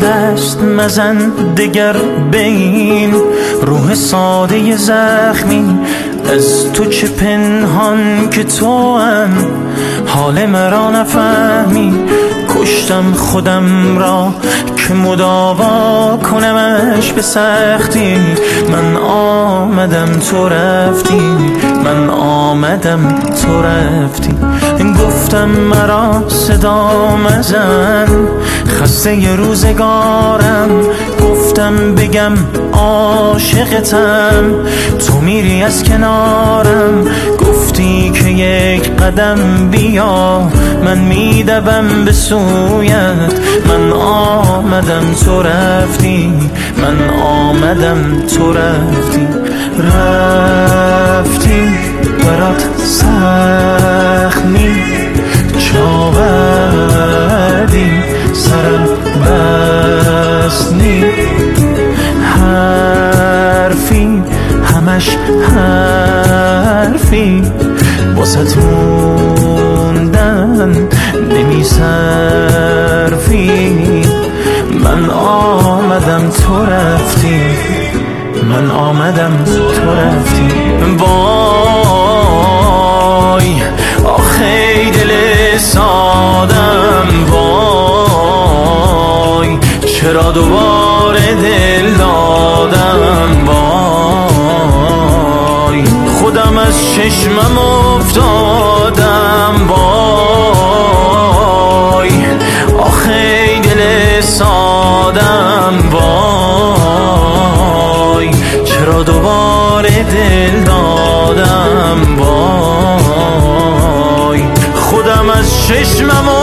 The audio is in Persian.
دست مزن دگر به این روح ساده زخمی. از تو چه پنهان که تو هم حال مرا نفهمی. کشتم خودم را که مداوا کنمش به سختی. من آمدم تو رفتی، من آمدم تو رفتی. گفتم مرا صدا مزن خسته ی روزگارم. گفتم بگم عاشقتم تو میری از کنارم. گفتی که یک قدم بیا من میدوم به سویت. من آمدم تو رفتی، من آمدم تو رفتی. رفتی برات سخمی چاودی سرم بسنی. حرفی همش حرفی واسه موندن نمیصرفی. من آمدم تو رفتی، من آمدم تو رفتی. وای آخه دل سادم وای چرا دوباره دل دادم. وای خودم از چشمم افتادم. وای آخه دل سادم وای چرا دوباره دل دادم. وای خودم از چشمم